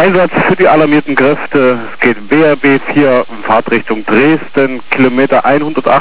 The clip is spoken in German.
Einsatz für die alarmierten Kräfte. Es geht BRB 4, Fahrtrichtung Dresden, Kilometer 108.